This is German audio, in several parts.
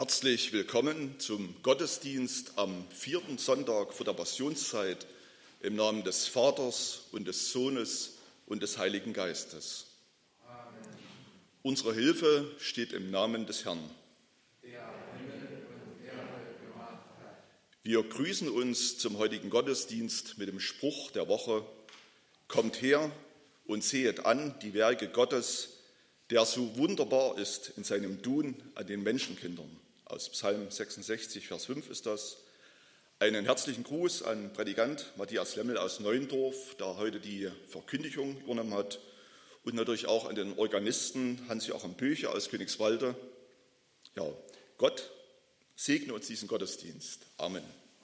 Herzlich willkommen zum Gottesdienst am 4. Sonntag vor der Passionszeit im Namen des Vaters und des Sohnes und des Heiligen Geistes. Amen. Unsere Hilfe steht im Namen des Herrn. Der Himmel und Erde gemacht hat. Wir grüßen uns zum heutigen Gottesdienst mit dem Spruch der Woche: Kommt her und sehet an die Werke Gottes, der so wunderbar ist in seinem Tun an den Menschenkindern. Aus Psalm 66, Vers 5 ist das. Einen herzlichen Gruß an Prädikant Matthias Lemmel aus Neuendorf, der heute die Verkündigung übernommen hat. Und natürlich auch an den Organisten Hans-Joachim Böche aus Königswalde. Ja, Gott segne uns diesen Gottesdienst. Amen.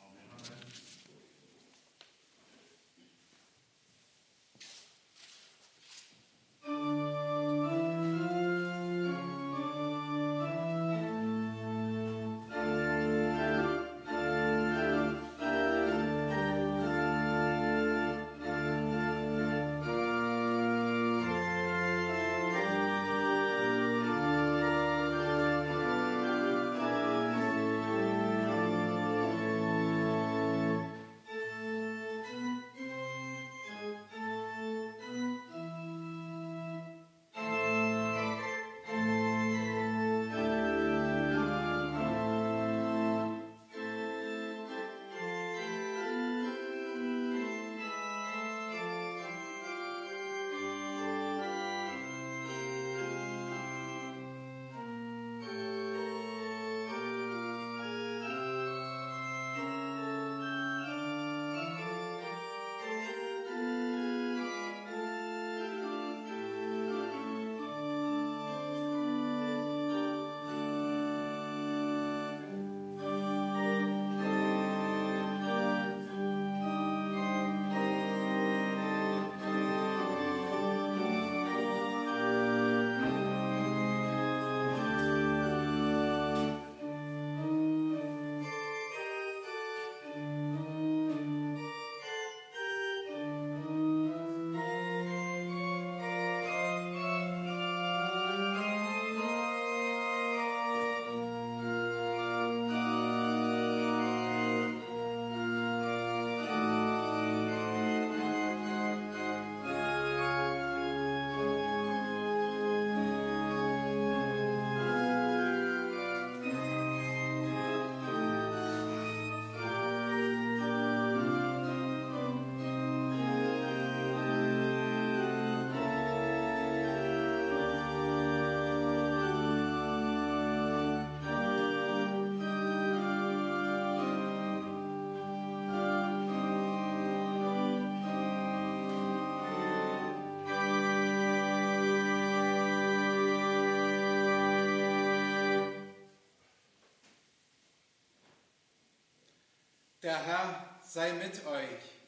Der Herr sei mit euch.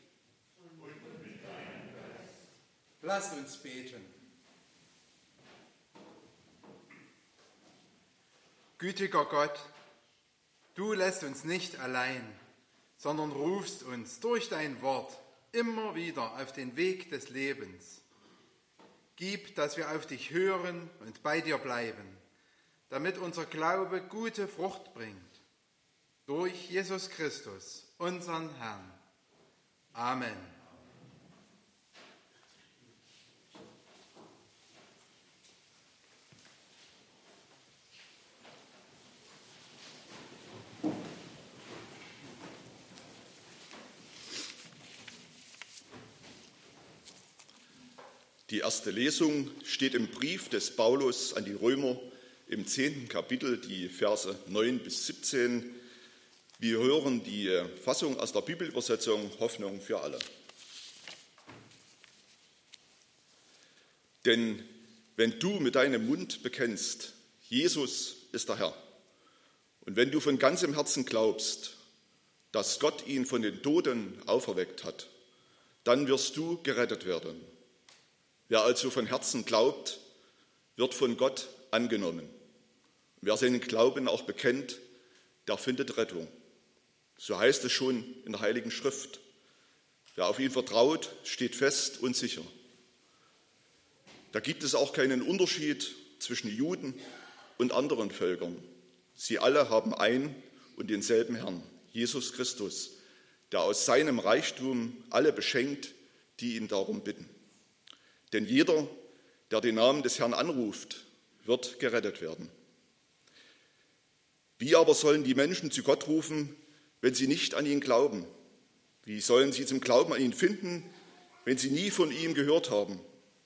Und mit deinem Geist. Lasst uns beten. Gütiger Gott, du lässt uns nicht allein, sondern rufst uns durch dein Wort immer wieder auf den Weg des Lebens. Gib, dass wir auf dich hören und bei dir bleiben, damit unser Glaube gute Frucht bringt. Durch Jesus Christus, unseren Herrn. Amen. Die erste Lesung steht im Brief des Paulus an die Römer im 10. Kapitel, die Verse 9 bis 17. Wir hören die Fassung aus der Bibelübersetzung Hoffnung für alle. Denn wenn du mit deinem Mund bekennst, Jesus ist der Herr, und wenn du von ganzem Herzen glaubst, dass Gott ihn von den Toten auferweckt hat, dann wirst du gerettet werden. Wer also von Herzen glaubt, wird von Gott angenommen. Wer seinen Glauben auch bekennt, der findet Rettung. So heißt es schon in der Heiligen Schrift. Wer auf ihn vertraut, steht fest und sicher. Da gibt es auch keinen Unterschied zwischen Juden und anderen Völkern. Sie alle haben ein und denselben Herrn, Jesus Christus, der aus seinem Reichtum alle beschenkt, die ihn darum bitten. Denn jeder, der den Namen des Herrn anruft, wird gerettet werden. Wie aber sollen die Menschen zu Gott rufen, wenn sie nicht an ihn glauben? Wie sollen sie zum Glauben an ihn finden, wenn sie nie von ihm gehört haben?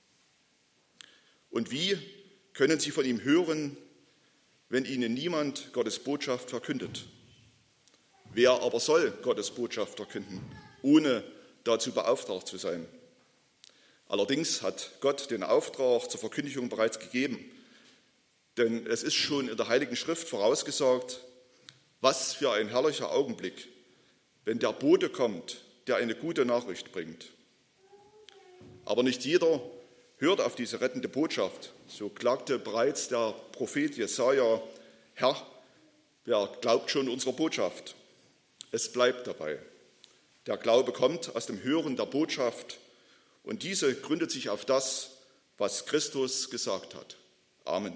Und wie können sie von ihm hören, wenn ihnen niemand Gottes Botschaft verkündet? Wer aber soll Gottes Botschaft verkünden, ohne dazu beauftragt zu sein? Allerdings hat Gott den Auftrag zur Verkündigung bereits gegeben. Denn es ist schon in der Heiligen Schrift vorausgesagt, was für ein herrlicher Augenblick, wenn der Bote kommt, der eine gute Nachricht bringt. Aber nicht jeder hört auf diese rettende Botschaft. So klagte bereits der Prophet Jesaja: Herr, wer glaubt schon unserer Botschaft? Es bleibt dabei. Der Glaube kommt aus dem Hören der Botschaft und diese gründet sich auf das, was Christus gesagt hat. Amen.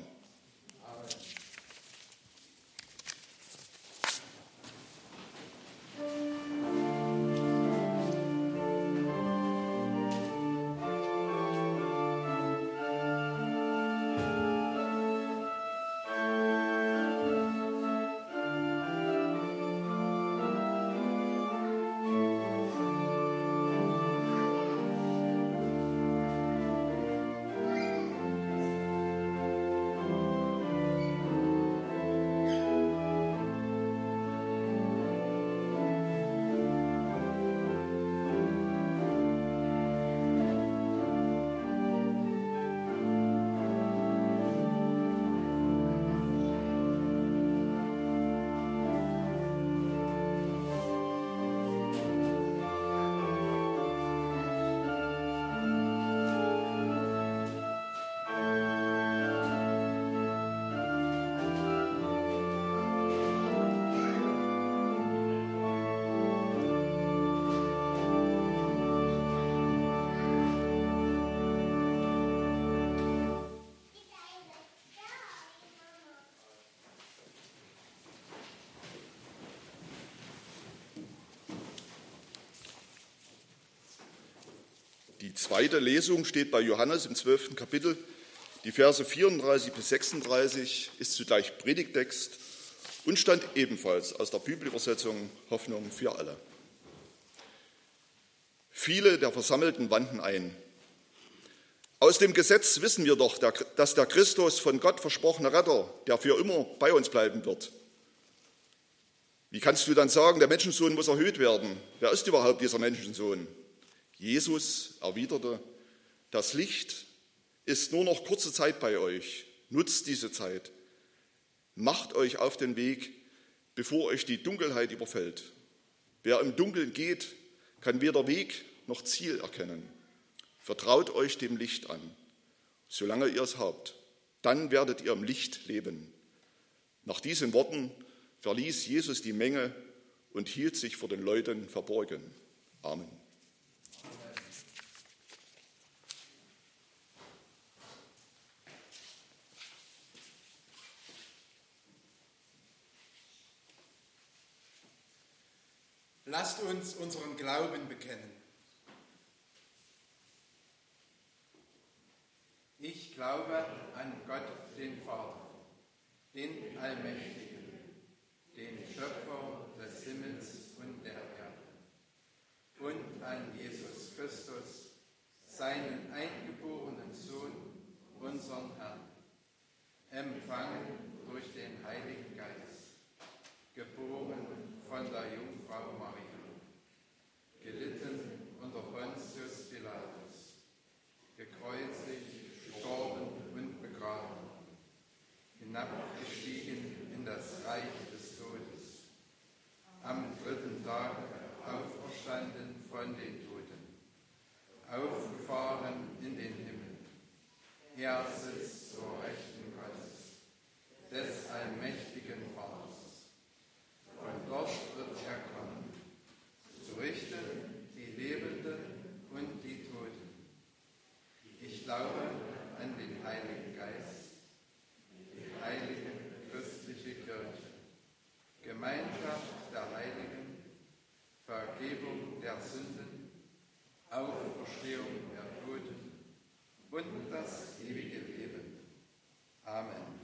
Die zweite Lesung steht bei Johannes im 12. Kapitel. Die Verse 34 bis 36 ist zugleich Predigttext und stammt ebenfalls aus der Bibelübersetzung Hoffnung für alle. Viele der Versammelten wandten ein: Aus dem Gesetz wissen wir doch, dass der Christus von Gott versprochene Retter, der für immer bei uns bleiben wird. Wie kannst du dann sagen, der Menschensohn muss erhöht werden? Wer ist überhaupt dieser Menschensohn? Jesus erwiderte: Das Licht ist nur noch kurze Zeit bei euch. Nutzt diese Zeit. Macht euch auf den Weg, bevor euch die Dunkelheit überfällt. Wer im Dunkeln geht, kann weder Weg noch Ziel erkennen. Vertraut euch dem Licht an, solange ihr es habt. Dann werdet ihr im Licht leben. Nach diesen Worten verließ Jesus die Menge und hielt sich vor den Leuten verborgen. Amen. Lasst uns unseren Glauben bekennen. Ich glaube an Gott, den Vater, den Allmächtigen, den Schöpfer des Himmels und der Erde, und an Jesus Christus, seinen eingeborenen Sohn, unseren Herrn, empfangen durch den Heiligen Geist, geboren von der Jungfrau Maria, gelitten unter Pontius Pilatus, gekreuzigt, gestorben und begraben, hinabgestiegen in das Reich des Todes, am dritten Tag auferstanden von den Toten, aufgefahren in den Himmel. Er sitzt zur Rechten Gottes, des allmächtigen Vaters. Von dort wird er kommen, zu richten die Lebenden und die Toten. Ich glaube an den Heiligen Geist, die heilige christliche Kirche, Sünden, Auferstehung der Toten und das ewige Leben. Amen.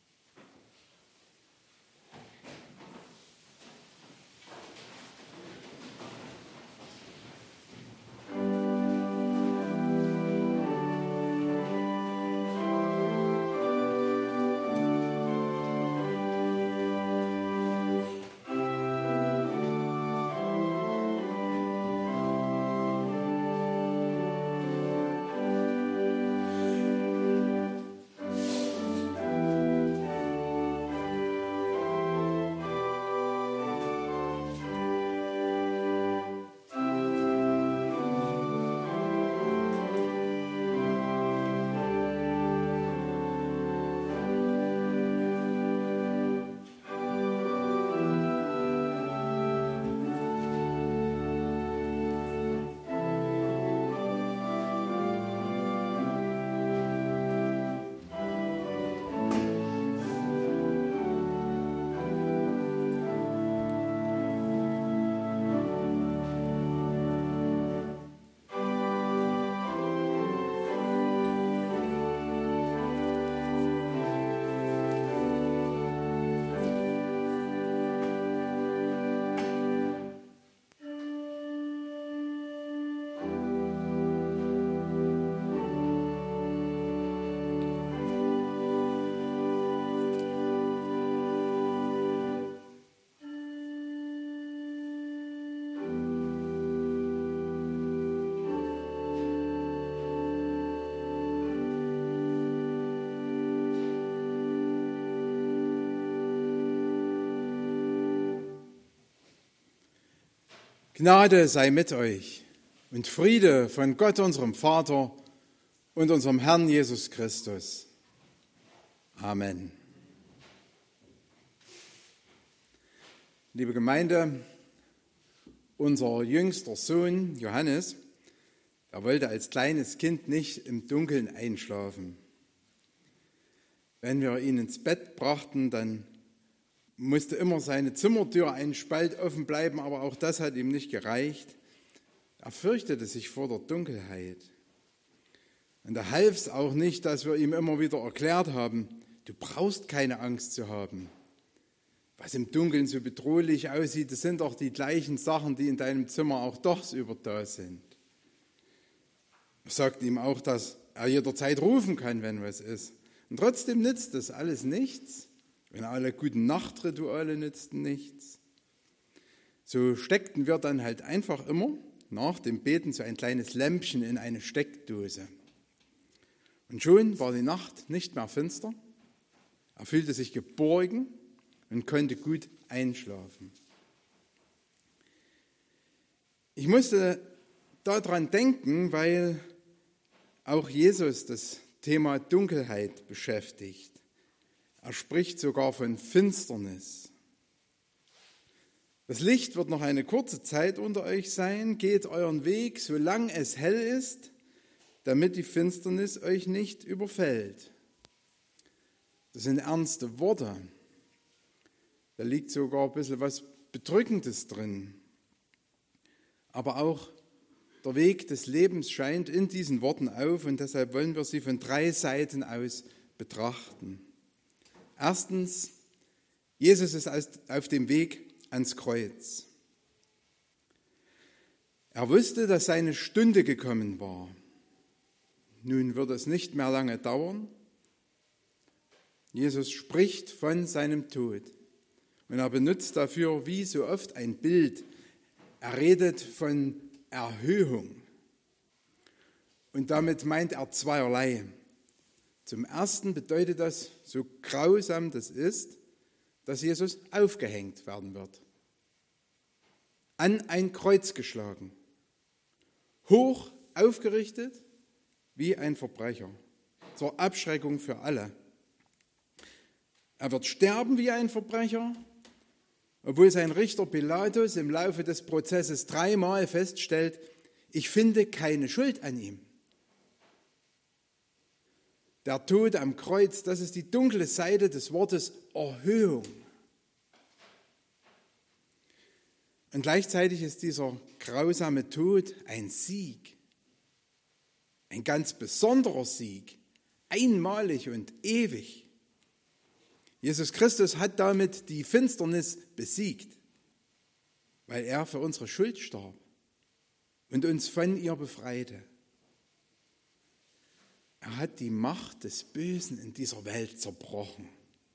Gnade sei mit euch und Friede von Gott, unserem Vater und unserem Herrn Jesus Christus. Amen. Liebe Gemeinde, unser jüngster Sohn Johannes, er wollte als kleines Kind nicht im Dunkeln einschlafen. Wenn wir ihn ins Bett brachten, dann musste immer seine Zimmertür einen Spalt offen bleiben, aber auch das hat ihm nicht gereicht. Er fürchtete sich vor der Dunkelheit. Und da half es auch nicht, dass wir ihm immer wieder erklärt haben, du brauchst keine Angst zu haben. Was im Dunkeln so bedrohlich aussieht, das sind doch die gleichen Sachen, die in deinem Zimmer auch tagsüber da sind. Wir sagten ihm auch, dass er jederzeit rufen kann, wenn was ist. Und trotzdem nützt das alles nichts. Und alle guten Nachtrituale nützten nichts. So steckten wir dann halt einfach immer nach dem Beten so ein kleines Lämpchen in eine Steckdose. Und schon war die Nacht nicht mehr finster. Er fühlte sich geborgen und konnte gut einschlafen. Ich musste daran denken, weil auch Jesus das Thema Dunkelheit beschäftigt. Er spricht sogar von Finsternis. Das Licht wird noch eine kurze Zeit unter euch sein. Geht euren Weg, solange es hell ist, damit die Finsternis euch nicht überfällt. Das sind ernste Worte. Da liegt sogar ein bisschen was Bedrückendes drin. Aber auch der Weg des Lebens scheint in diesen Worten auf und deshalb wollen wir sie von 3 Seiten aus betrachten. Erstens, Jesus ist auf dem Weg ans Kreuz. Er wusste, dass seine Stunde gekommen war. Nun wird es nicht mehr lange dauern. Jesus spricht von seinem Tod und er benutzt dafür wie so oft ein Bild. Er redet von Erhöhung und damit meint er zweierlei. Zum Ersten bedeutet das, so grausam das ist, dass Jesus aufgehängt werden wird, an ein Kreuz geschlagen, hoch aufgerichtet wie ein Verbrecher, zur Abschreckung für alle. Er wird sterben wie ein Verbrecher, obwohl sein Richter Pilatus im Laufe des Prozesses 3-mal feststellt, ich finde keine Schuld an ihm. Der Tod am Kreuz, das ist die dunkle Seite des Wortes Erhöhung. Und gleichzeitig ist dieser grausame Tod ein Sieg, ein ganz besonderer Sieg, einmalig und ewig. Jesus Christus hat damit die Finsternis besiegt, weil er für unsere Schuld starb und uns von ihr befreite. Er hat die Macht des Bösen in dieser Welt zerbrochen.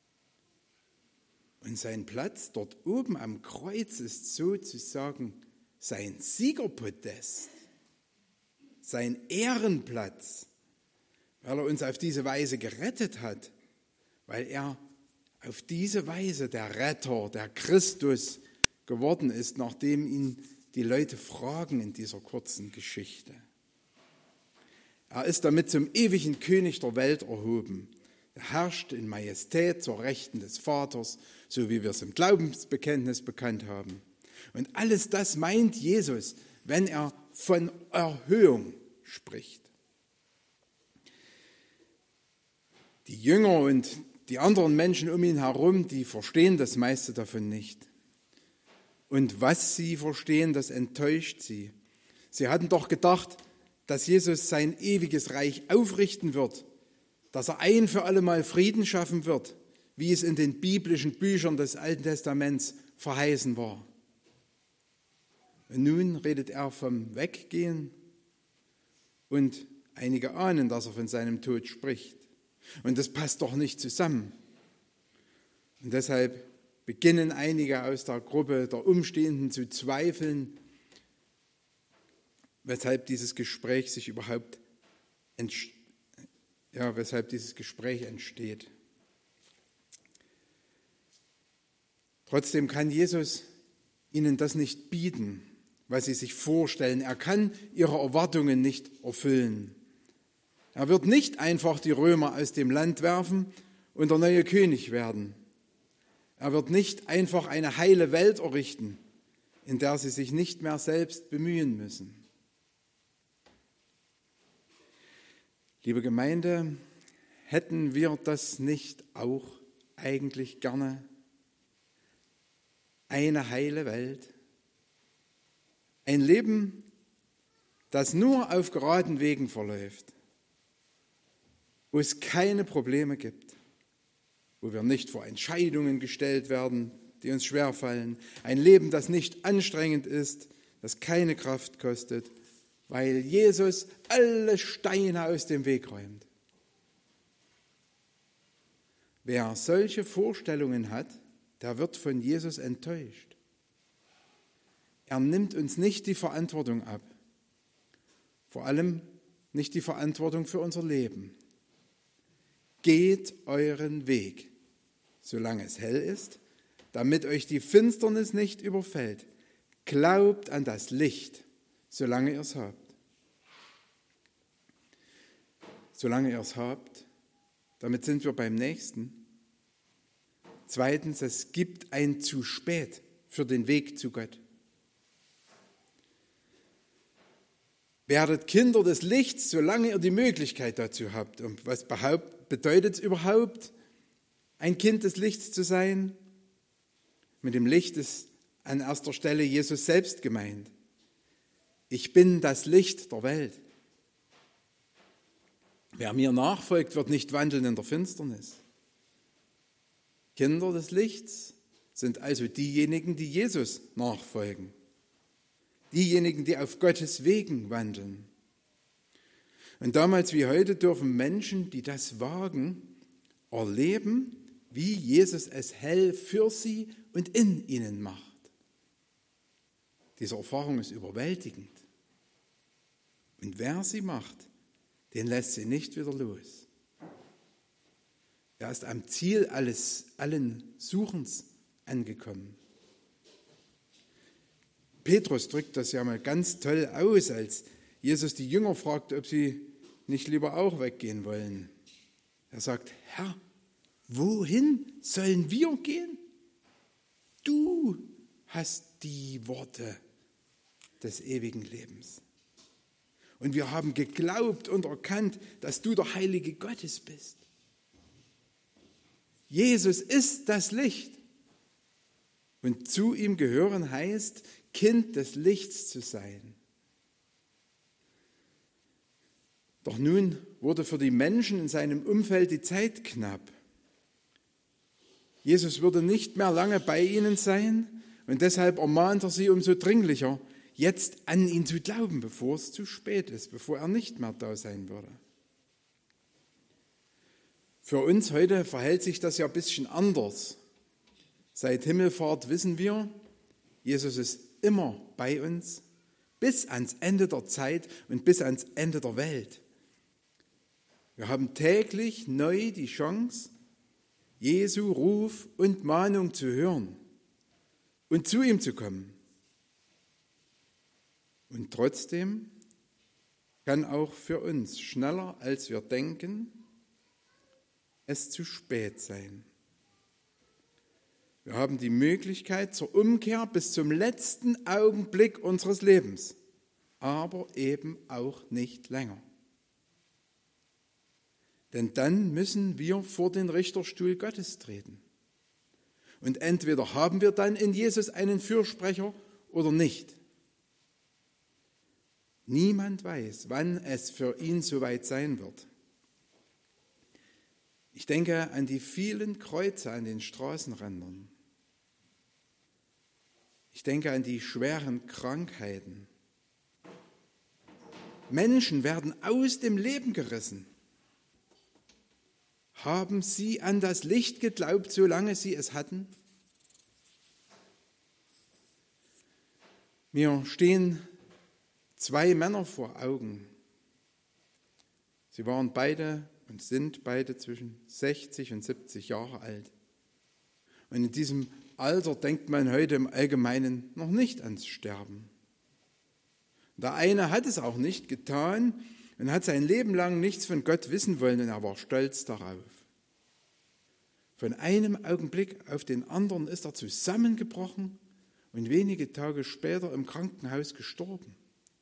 Und sein Platz dort oben am Kreuz ist sozusagen sein Siegerpodest, sein Ehrenplatz, weil er uns auf diese Weise gerettet hat, weil er auf diese Weise der Retter, der Christus geworden ist, nachdem ihn die Leute fragen in dieser kurzen Geschichte. Er ist damit zum ewigen König der Welt erhoben. Er herrscht in Majestät zur Rechten des Vaters, so wie wir es im Glaubensbekenntnis bekannt haben. Und alles das meint Jesus, wenn er von Erhöhung spricht. Die Jünger und die anderen Menschen um ihn herum, die verstehen das meiste davon nicht. Und was sie verstehen, das enttäuscht sie. Sie hatten doch gedacht, dass Jesus sein ewiges Reich aufrichten wird, dass er ein für alle Mal Frieden schaffen wird, wie es in den biblischen Büchern des Alten Testaments verheißen war. Und nun redet er vom Weggehen und einige ahnen, dass er von seinem Tod spricht. Und das passt doch nicht zusammen. Und deshalb beginnen einige aus der Gruppe der Umstehenden zu zweifeln, weshalb dieses Gespräch entsteht. Trotzdem kann Jesus ihnen das nicht bieten, was sie sich vorstellen. Er kann ihre Erwartungen nicht erfüllen. Er wird nicht einfach die Römer aus dem Land werfen und der neue König werden. Er wird nicht einfach eine heile Welt errichten, in der sie sich nicht mehr selbst bemühen müssen. Liebe Gemeinde, hätten wir das nicht auch eigentlich gerne? Eine heile Welt? Ein Leben, das nur auf geraden Wegen verläuft, wo es keine Probleme gibt, wo wir nicht vor Entscheidungen gestellt werden, die uns schwerfallen. Ein Leben, das nicht anstrengend ist, das keine Kraft kostet, weil Jesus alle Steine aus dem Weg räumt. Wer solche Vorstellungen hat, der wird von Jesus enttäuscht. Er nimmt uns nicht die Verantwortung ab, vor allem nicht die Verantwortung für unser Leben. Geht euren Weg, solange es hell ist, damit euch die Finsternis nicht überfällt. Glaubt an das Licht, solange ihr es habt. Solange ihr es habt, damit sind wir beim nächsten. Zweitens, es gibt ein zu spät für den Weg zu Gott. Werdet Kinder des Lichts, solange ihr die Möglichkeit dazu habt. Und was bedeutet es überhaupt, ein Kind des Lichts zu sein? Mit dem Licht ist an erster Stelle Jesus selbst gemeint. Ich bin das Licht der Welt. Wer mir nachfolgt, wird nicht wandeln in der Finsternis. Kinder des Lichts sind also diejenigen, die Jesus nachfolgen. Diejenigen, die auf Gottes Wegen wandeln. Und damals wie heute dürfen Menschen, die das wagen, erleben, wie Jesus es hell für sie und in ihnen macht. Diese Erfahrung ist überwältigend. Und wer sie macht, den lässt sie nicht wieder los. Er ist am Ziel allen Suchens angekommen. Petrus drückt das ja mal ganz toll aus, als Jesus die Jünger fragt, ob sie nicht lieber auch weggehen wollen. Er sagt, Herr, wohin sollen wir gehen? Du hast die Worte des ewigen Lebens. Und wir haben geglaubt und erkannt, dass du der Heilige Gottes bist. Jesus ist das Licht. Und zu ihm gehören heißt, Kind des Lichts zu sein. Doch nun wurde für die Menschen in seinem Umfeld die Zeit knapp. Jesus würde nicht mehr lange bei ihnen sein und deshalb ermahnt er sie umso dringlicher, jetzt an ihn zu glauben, bevor es zu spät ist, bevor er nicht mehr da sein würde. Für uns heute verhält sich das ja ein bisschen anders. Seit Himmelfahrt wissen wir, Jesus ist immer bei uns, bis ans Ende der Zeit und bis ans Ende der Welt. Wir haben täglich neu die Chance, Jesu Ruf und Mahnung zu hören und zu ihm zu kommen. Und trotzdem kann auch für uns schneller, als wir denken, es zu spät sein. Wir haben die Möglichkeit zur Umkehr bis zum letzten Augenblick unseres Lebens, aber eben auch nicht länger. Denn dann müssen wir vor den Richterstuhl Gottes treten. Und entweder haben wir dann in Jesus einen Fürsprecher oder nicht. Niemand weiß, wann es für ihn soweit sein wird. Ich denke an die vielen Kreuze an den Straßenrändern. Ich denke an die schweren Krankheiten. Menschen werden aus dem Leben gerissen. Haben sie an das Licht geglaubt, solange sie es hatten? Mir stehen zwei Männer vor Augen. Sie waren beide und sind beide zwischen 60 und 70 Jahre alt. Und in diesem Alter denkt man heute im Allgemeinen noch nicht ans Sterben. Der eine hat es auch nicht getan und hat sein Leben lang nichts von Gott wissen wollen und er war stolz darauf. Von einem Augenblick auf den anderen ist er zusammengebrochen und wenige Tage später im Krankenhaus gestorben.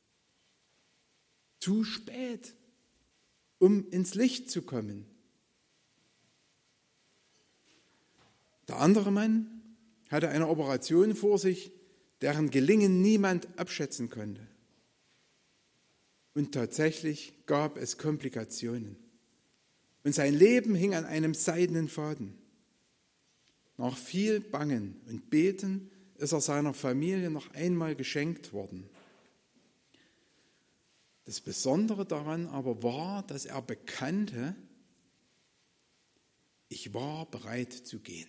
Zu spät, um ins Licht zu kommen. Der andere Mann hatte eine Operation vor sich, deren Gelingen niemand abschätzen konnte. Und tatsächlich gab es Komplikationen. Und sein Leben hing an einem seidenen Faden. Nach viel Bangen und Beten ist er seiner Familie noch einmal geschenkt worden. Das Besondere daran aber war, dass er bekannte, ich war bereit zu gehen.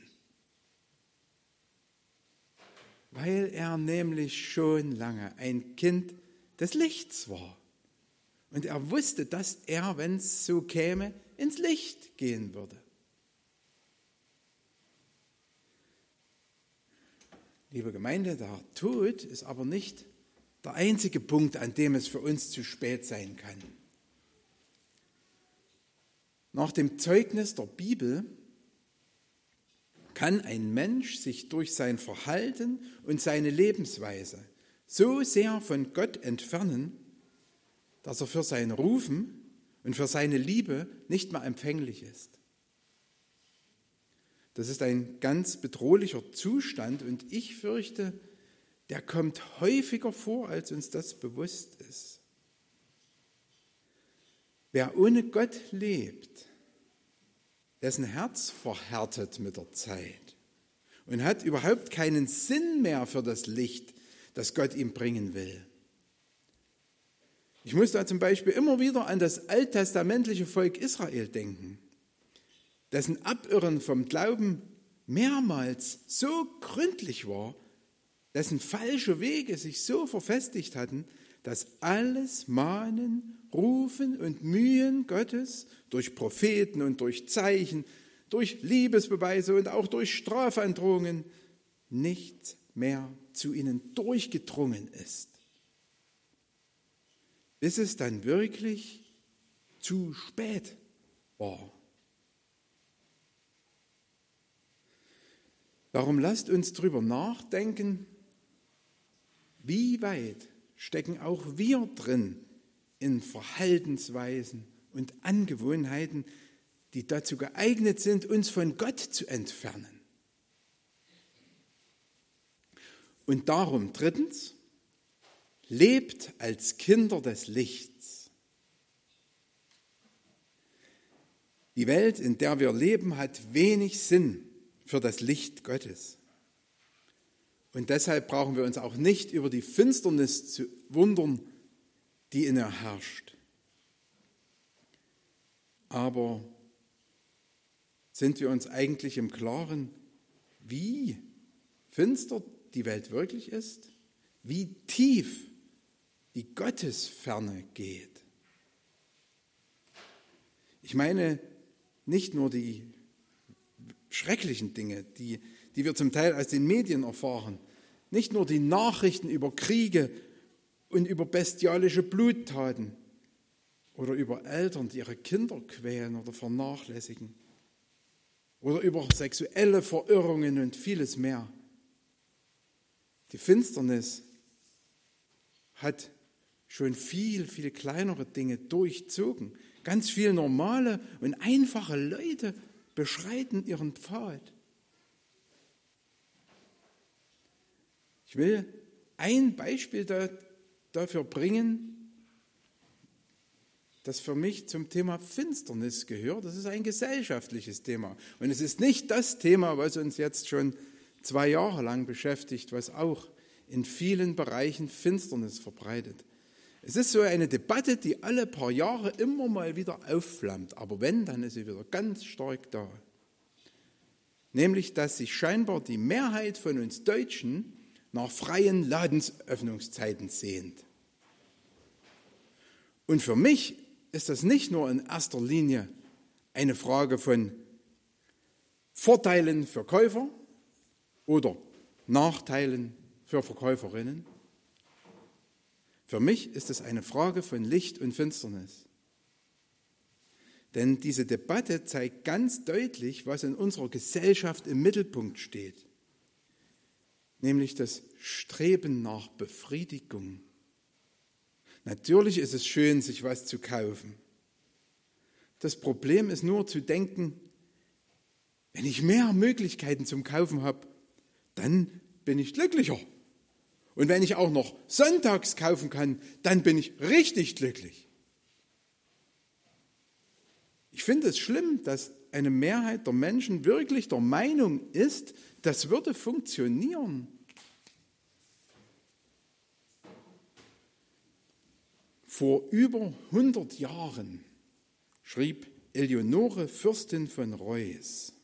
Weil er nämlich schon lange ein Kind des Lichts war. Und er wusste, dass er, wenn es so käme, ins Licht gehen würde. Liebe Gemeinde, der Tod ist aber nicht der einzige Punkt, an dem es für uns zu spät sein kann. Nach dem Zeugnis der Bibel kann ein Mensch sich durch sein Verhalten und seine Lebensweise so sehr von Gott entfernen, dass er für sein Rufen und für seine Liebe nicht mehr empfänglich ist. Das ist ein ganz bedrohlicher Zustand und ich fürchte, der kommt häufiger vor, als uns das bewusst ist. Wer ohne Gott lebt, dessen Herz verhärtet mit der Zeit und hat überhaupt keinen Sinn mehr für das Licht, das Gott ihm bringen will. Ich muss da zum Beispiel immer wieder an das alttestamentliche Volk Israel denken, dessen Abirren vom Glauben mehrmals so gründlich war, dessen falsche Wege sich so verfestigt hatten, dass alles Mahnen, Rufen und Mühen Gottes durch Propheten und durch Zeichen, durch Liebesbeweise und auch durch Strafandrohungen nicht mehr zu ihnen durchgedrungen ist. Bis es dann wirklich zu spät war. Darum lasst uns drüber nachdenken, wie weit stecken auch wir drin in Verhaltensweisen und Angewohnheiten, die dazu geeignet sind, uns von Gott zu entfernen. Und darum drittens, lebt als Kinder des Lichts. Die Welt, in der wir leben, hat wenig Sinn für das Licht Gottes. Und deshalb brauchen wir uns auch nicht über die Finsternis zu wundern, die in ihr herrscht. Aber sind wir uns eigentlich im Klaren, wie finster die Welt wirklich ist? Wie tief die Gottesferne geht? Ich meine nicht nur die schrecklichen Dinge, die wir zum Teil aus den Medien erfahren, nicht nur die Nachrichten über Kriege und über bestialische Bluttaten oder über Eltern, die ihre Kinder quälen oder vernachlässigen oder über sexuelle Verirrungen und vieles mehr. Die Finsternis hat schon viel, viel kleinere Dinge durchzogen. Ganz viele normale und einfache Leute beschreiten ihren Pfad. Ich will ein Beispiel dafür bringen, das für mich zum Thema Finsternis gehört. Das ist ein gesellschaftliches Thema. Und es ist nicht das Thema, was uns jetzt schon 2 Jahre lang beschäftigt, was auch in vielen Bereichen Finsternis verbreitet. Es ist so eine Debatte, die alle paar Jahre immer mal wieder aufflammt. Aber wenn, dann ist sie wieder ganz stark da. Nämlich, dass sich scheinbar die Mehrheit von uns Deutschen nach freien Ladensöffnungszeiten sehnt. Und für mich ist das nicht nur in erster Linie eine Frage von Vorteilen für Käufer oder Nachteilen für Verkäuferinnen. Für mich ist es eine Frage von Licht und Finsternis. Denn diese Debatte zeigt ganz deutlich, was in unserer Gesellschaft im Mittelpunkt steht. Nämlich das Streben nach Befriedigung. Natürlich ist es schön, sich was zu kaufen. Das Problem ist nur zu denken, wenn ich mehr Möglichkeiten zum Kaufen habe, dann bin ich glücklicher. Und wenn ich auch noch sonntags kaufen kann, dann bin ich richtig glücklich. Ich finde es schlimm, dass eine Mehrheit der Menschen wirklich der Meinung ist, das würde funktionieren. Vor über 100 Jahren schrieb Eleonore Fürstin von Reuß: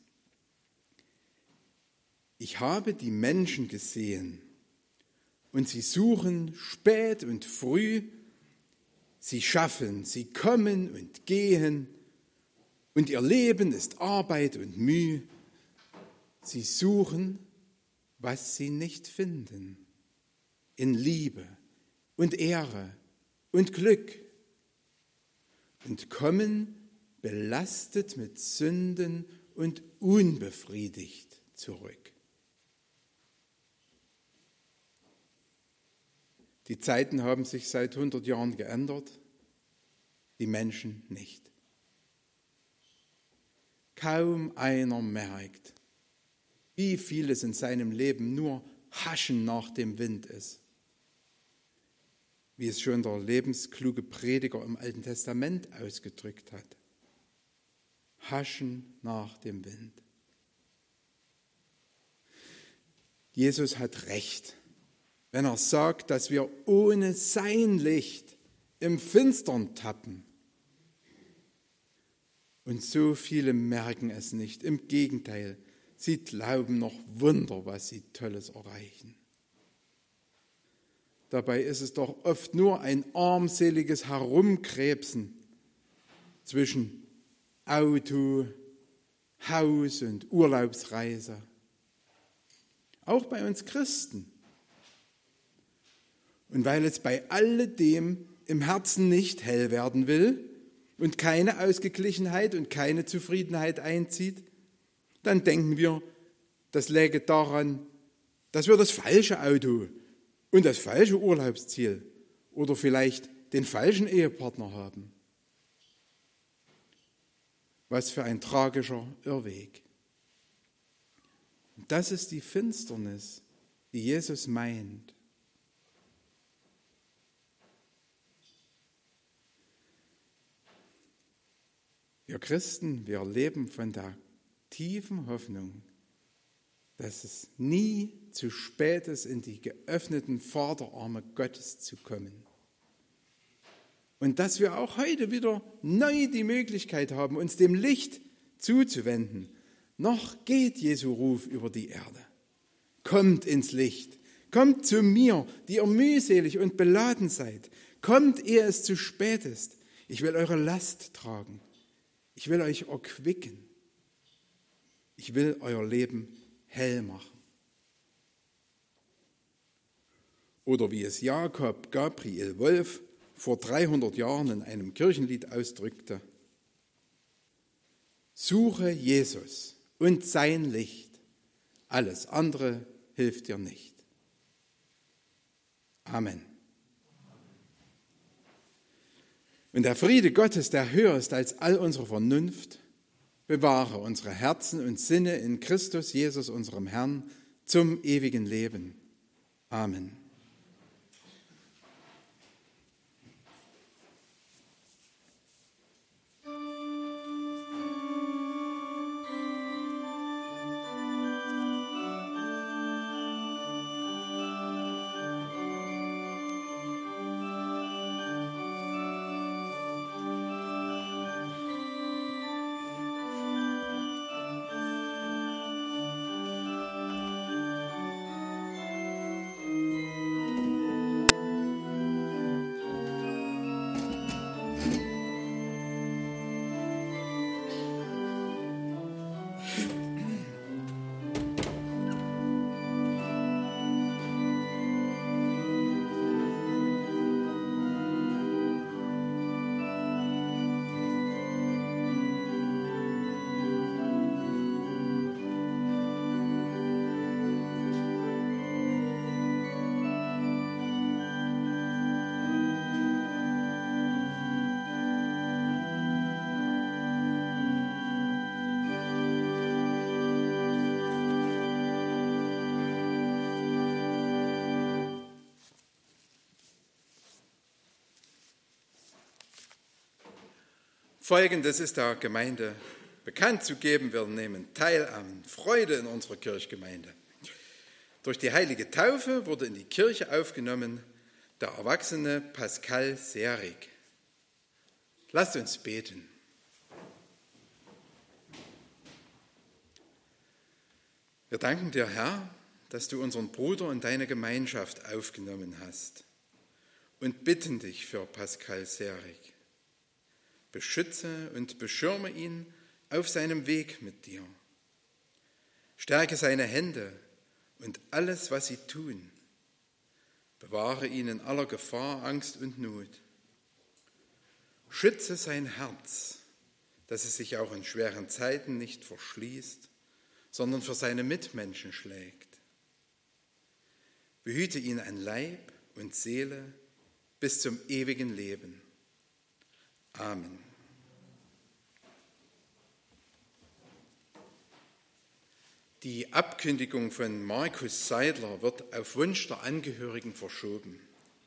Ich habe die Menschen gesehen und sie suchen spät und früh, sie schaffen, sie kommen und gehen und ihr Leben ist Arbeit und Mühe. Sie suchen, was sie nicht finden, in Liebe und Ehre und Glück und kommen belastet mit Sünden und unbefriedigt zurück. Die Zeiten haben sich seit 100 Jahren geändert, die Menschen nicht. Kaum einer merkt, wie vieles in seinem Leben nur Haschen nach dem Wind ist. Wie es schon der lebenskluge Prediger im Alten Testament ausgedrückt hat. Haschen nach dem Wind. Jesus hat recht, wenn er sagt, dass wir ohne sein Licht im Finstern tappen. Und so viele merken es nicht. Im Gegenteil, sie glauben noch Wunder, was sie Tolles erreichen. Dabei ist es doch oft nur ein armseliges Herumkrebsen zwischen Auto, Haus und Urlaubsreise. Auch bei uns Christen. Und weil es bei alledem im Herzen nicht hell werden will und keine Ausgeglichenheit und keine Zufriedenheit einzieht, dann denken wir, das läge daran, dass wir das falsche Auto und das falsche Urlaubsziel oder vielleicht den falschen Ehepartner haben. Was für ein tragischer Irrweg. Und das ist die Finsternis, die Jesus meint. Wir Christen, wir leben von der tiefen Hoffnung, dass es nie zu spät ist, in die geöffneten Vaterarme Gottes zu kommen. Und dass wir auch heute wieder neu die Möglichkeit haben, uns dem Licht zuzuwenden. Noch geht Jesu Ruf über die Erde. Kommt ins Licht, kommt zu mir, die ihr mühselig und beladen seid. Kommt, ehe es zu spät ist. Ich will eure Last tragen. Ich will euch erquicken. Ich will euer Leben hell machen. Oder wie es Jakob Gabriel Wolf vor 300 Jahren in einem Kirchenlied ausdrückte: Suche Jesus und sein Licht, alles andere hilft dir nicht. Amen. Und der Friede Gottes, der höher ist als all unsere Vernunft, bewahre unsere Herzen und Sinne in Christus Jesus, unserem Herrn, zum ewigen Leben. Amen. Folgendes ist der Gemeinde bekannt zu geben. Wir nehmen teil an Freude in unserer Kirchgemeinde. Durch die heilige Taufe wurde in die Kirche aufgenommen der erwachsene Pascal Serig. Lasst uns beten. Wir danken dir, Herr, dass du unseren Bruder und deine Gemeinschaft aufgenommen hast und bitten dich für Pascal Serig. Beschütze und beschirme ihn auf seinem Weg mit dir. Stärke seine Hände und alles, was sie tun. Bewahre ihn in aller Gefahr, Angst und Not. Schütze sein Herz, dass es sich auch in schweren Zeiten nicht verschließt, sondern für seine Mitmenschen schlägt. Behüte ihn an Leib und Seele bis zum ewigen Leben. Amen. Die Abkündigung von Markus Seidler wird auf Wunsch der Angehörigen verschoben.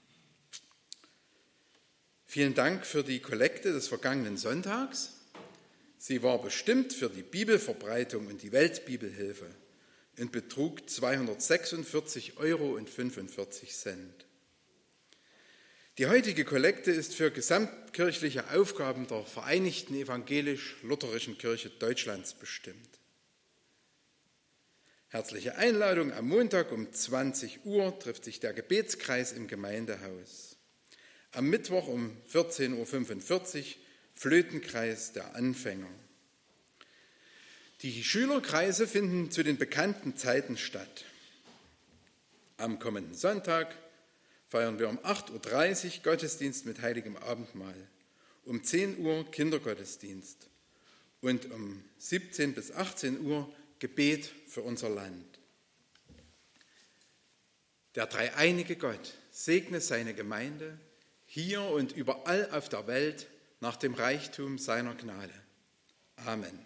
Vielen Dank für die Kollekte des vergangenen Sonntags. Sie war bestimmt für die Bibelverbreitung und die Weltbibelhilfe und betrug 246,45 €. Die heutige Kollekte ist für gesamtkirchliche Aufgaben der Vereinigten Evangelisch-Lutherischen Kirche Deutschlands bestimmt. Herzliche Einladung: Am Montag um 20 Uhr trifft sich der Gebetskreis im Gemeindehaus. Am Mittwoch um 14:45 Uhr Flötenkreis der Anfänger. Die Schülerkreise finden zu den bekannten Zeiten statt. Am kommenden Sonntag feiern wir um 8:30 Uhr Gottesdienst mit Heiligem Abendmahl, um 10 Uhr Kindergottesdienst und um 17 bis 18 Uhr Gebet für unser Land. Der dreieinige Gott segne seine Gemeinde hier und überall auf der Welt nach dem Reichtum seiner Gnade. Amen.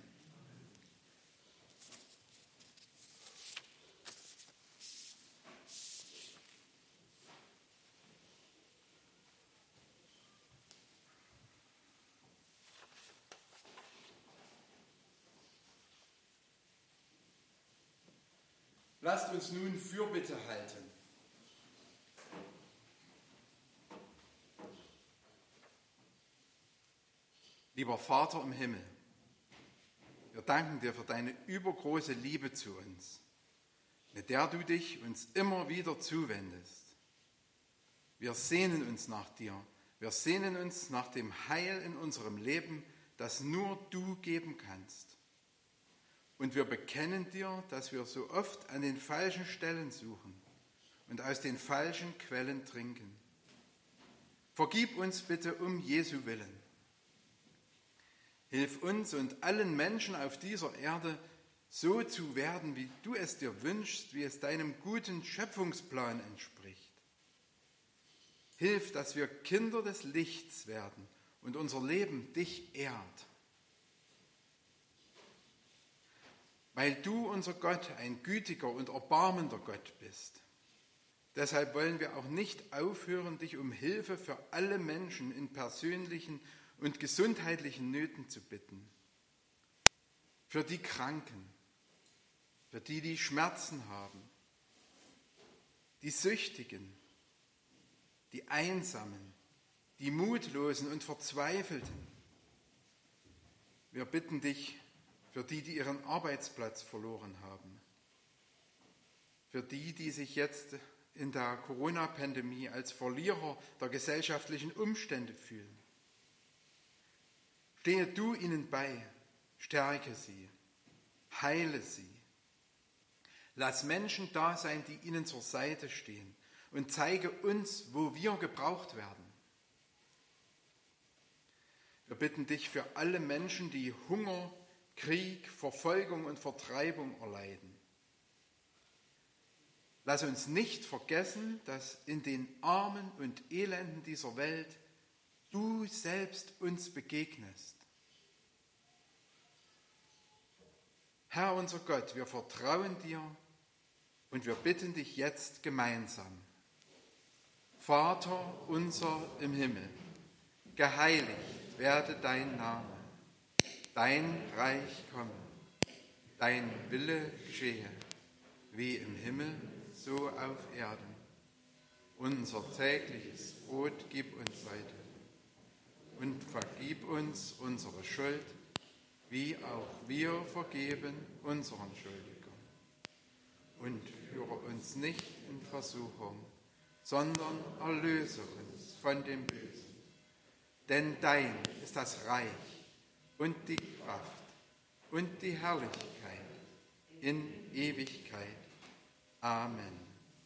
Lasst uns nun Fürbitte halten. Lieber Vater im Himmel, wir danken dir für deine übergroße Liebe zu uns, mit der du dich uns immer wieder zuwendest. Wir sehnen uns nach dir. Wir sehnen uns nach dem Heil in unserem Leben, das nur du geben kannst. Und wir bekennen dir, dass wir so oft an den falschen Stellen suchen und aus den falschen Quellen trinken. Vergib uns bitte um Jesu willen. Hilf uns und allen Menschen auf dieser Erde, so zu werden, wie du es dir wünschst, wie es deinem guten Schöpfungsplan entspricht. Hilf, dass wir Kinder des Lichts werden und unser Leben dich ehrt. Weil du, unser Gott, ein gütiger und erbarmender Gott bist. Deshalb wollen wir auch nicht aufhören, dich um Hilfe für alle Menschen in persönlichen und gesundheitlichen Nöten zu bitten. Für die Kranken, für die, die Schmerzen haben, die Süchtigen, die Einsamen, die Mutlosen und Verzweifelten. Wir bitten dich für die, die ihren Arbeitsplatz verloren haben, für die, die sich jetzt in der Corona-Pandemie als Verlierer der gesellschaftlichen Umstände fühlen. Stehe du ihnen bei, stärke sie, heile sie. Lass Menschen da sein, die ihnen zur Seite stehen und zeige uns, wo wir gebraucht werden. Wir bitten dich für alle Menschen, die Hunger, Krieg, Verfolgung und Vertreibung erleiden. Lass uns nicht vergessen, dass in den Armen und Elenden dieser Welt du selbst uns begegnest. Herr unser Gott, wir vertrauen dir und wir bitten dich jetzt gemeinsam. Vater unser im Himmel, geheiligt werde dein Name, dein Reich komme, dein Wille geschehe, wie im Himmel, so auf Erden. Unser tägliches Brot gib uns heute und vergib uns unsere Schuld, wie auch wir vergeben unseren Schuldigern. Und führe uns nicht in Versuchung, sondern erlöse uns von dem Bösen. Denn dein ist das Reich und die Kraft und die Herrlichkeit in Ewigkeit. Amen.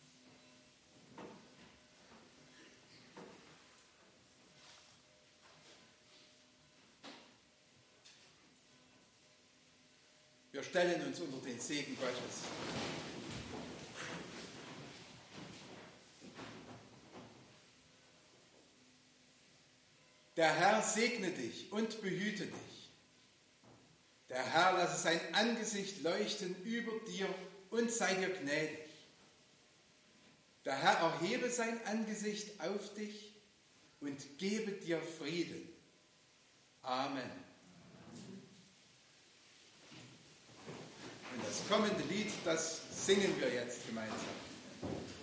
Wir stellen uns unter den Segen Gottes. Der Herr segne dich und behüte dich. Der Herr lasse sein Angesicht leuchten über dir und sei dir gnädig. Der Herr erhebe sein Angesicht auf dich und gebe dir Frieden. Amen. Und das kommende Lied, das singen wir jetzt gemeinsam.